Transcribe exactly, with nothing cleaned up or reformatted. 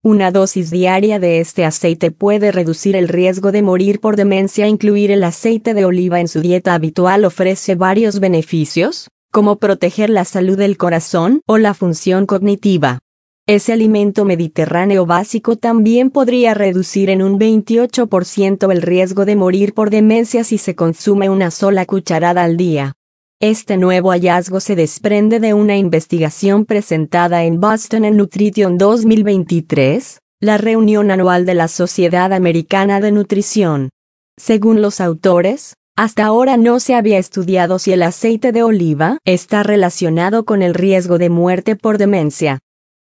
Una dosis diaria de este aceite puede reducir el riesgo de morir por demencia. Incluir el aceite de oliva en su dieta habitual ofrece varios beneficios, como proteger la salud del corazón o la función cognitiva. Ese alimento mediterráneo básico también podría reducir en un veintiocho por ciento el riesgo de morir por demencia si se consume una sola cucharada al día. Este nuevo hallazgo se desprende de una investigación presentada en Boston en Nutrition dos mil veintitrés, la reunión anual de la Sociedad Americana de Nutrición. Según los autores, hasta ahora no se había estudiado si el aceite de oliva está relacionado con el riesgo de muerte por demencia.